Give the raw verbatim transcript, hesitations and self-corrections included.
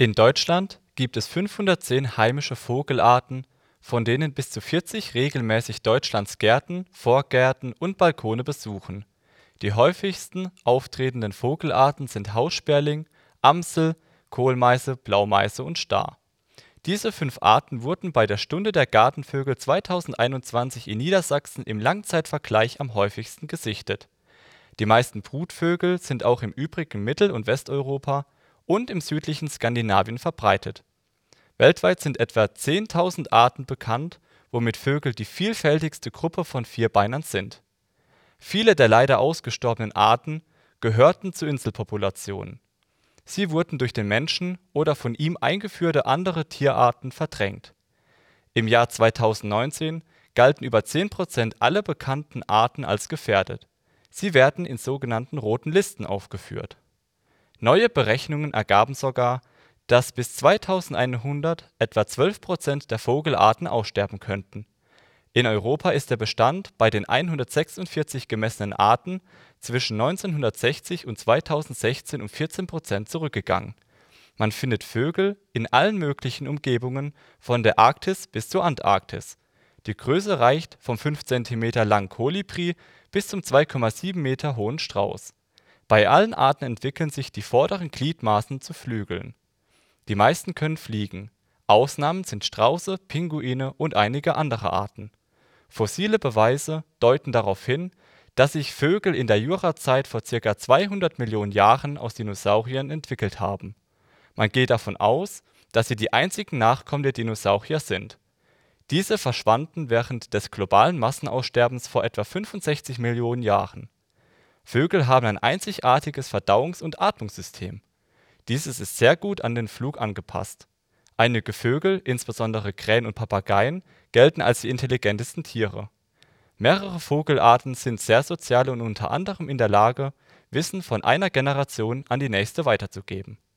In Deutschland gibt es fünfhundertzehn heimische Vogelarten, von denen bis zu vierzig regelmäßig Deutschlands Gärten, Vorgärten und Balkone besuchen. Die häufigsten auftretenden Vogelarten sind Haussperling, Amsel, Kohlmeise, Blaumeise und Star. Diese fünf Arten wurden bei der Stunde der Gartenvögel zweitausendeinundzwanzig in Niedersachsen im Langzeitvergleich am häufigsten gesichtet. Die meisten Brutvögel sind auch im übrigen Mittel - und Westeuropa und im südlichen Skandinavien verbreitet. Weltweit sind etwa zehntausend Arten bekannt, womit Vögel die vielfältigste Gruppe von Vierbeinern sind. Viele der leider ausgestorbenen Arten gehörten zu Inselpopulationen. Sie wurden durch den Menschen oder von ihm eingeführte andere Tierarten verdrängt. Im Jahr zweitausendneunzehn galten über zehn Prozent aller bekannten Arten als gefährdet. Sie werden in sogenannten Roten Listen aufgeführt. Neue Berechnungen ergaben sogar, dass bis zweitausendeinhundert etwa zwölf Prozent der Vogelarten aussterben könnten. In Europa ist der Bestand bei den hundertsechsundvierzig gemessenen Arten zwischen neunzehnhundertsechzig und zweitausendsechzehn um vierzehn Prozent zurückgegangen. Man findet Vögel in allen möglichen Umgebungen, von der Arktis bis zur Antarktis. Die Größe reicht vom fünf Zentimeter langen Kolibri bis zum zwei Komma sieben Meter hohen Strauß. Bei allen Arten entwickeln sich die vorderen Gliedmaßen zu Flügeln. Die meisten können fliegen. Ausnahmen sind Strauße, Pinguine und einige andere Arten. Fossile Beweise deuten darauf hin, dass sich Vögel in der Jurazeit vor ca. zweihundert Millionen Jahren aus Dinosauriern entwickelt haben. Man geht davon aus, dass sie die einzigen Nachkommen der Dinosaurier sind. Diese verschwanden während des globalen Massenaussterbens vor etwa fünfundsechzig Millionen Jahren. Vögel haben ein einzigartiges Verdauungs- und Atmungssystem. Dieses ist sehr gut an den Flug angepasst. Einige Vögel, insbesondere Krähen und Papageien, gelten als die intelligentesten Tiere. Mehrere Vogelarten sind sehr sozial und unter anderem in der Lage, Wissen von einer Generation an die nächste weiterzugeben